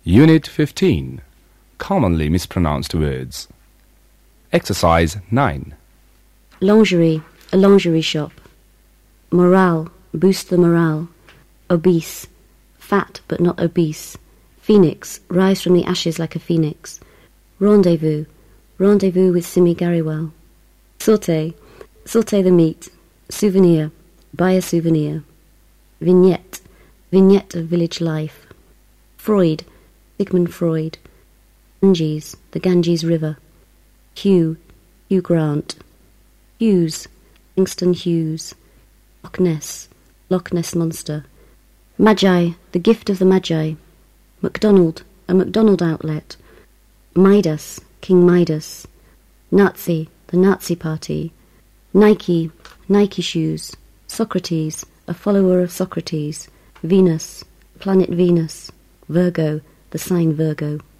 Unit 15. Commonly mispronounced words. Exercise 9. Lingerie, a lingerie shop. Morale, boost the morale. Obese, fat but not obese. Phoenix, rise from the ashes like a phoenix. Rendezvous, rendezvous with Simi Garrywell. Sauté, sauté the meat. Souvenir, buy a souvenir. Vignette, vignette of village life. Freud, Sigmund Freud. Ganges, the Ganges River. Hugh, Hugh Grant. Hughes, Langston Hughes. Loch Ness Monster. Magi, the gift of the Magi. McDonald, a McDonald outlet. Midas, King Midas. Nazi, the Nazi Party. Nike, Nike shoes. Socrates, a follower of Socrates. Venus, planet Venus. Virgo, the sign Virgo.